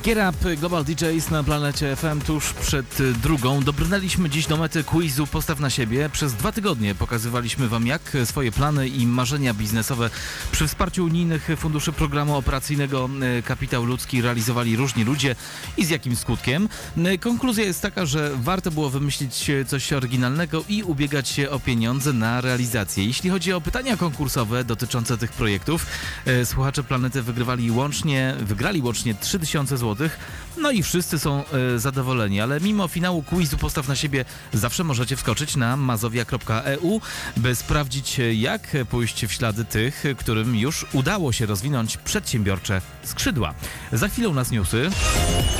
Get Up, Global DJs na Planecie FM tuż przed drugą. Dobrnęliśmy dziś do mety quizu Postaw na siebie. Przez 2 tygodnie pokazywaliśmy Wam, jak swoje plany i marzenia biznesowe przy wsparciu unijnych funduszy programu operacyjnego Kapitał Ludzki realizowali różni ludzie i z jakim skutkiem. Konkluzja jest taka, że warto było wymyślić coś oryginalnego i ubiegać się o pieniądze na realizację. Jeśli chodzi o pytania konkursowe dotyczące tych projektów, słuchacze Planety wygrali łącznie 3000 zł. No i wszyscy są zadowoleni, ale mimo finału quizu Postaw na siebie zawsze możecie wskoczyć na mazowia.eu, by sprawdzić, jak pójść w ślady tych, którym już udało się rozwinąć przedsiębiorcze skrzydła. Za chwilę u nas newsy.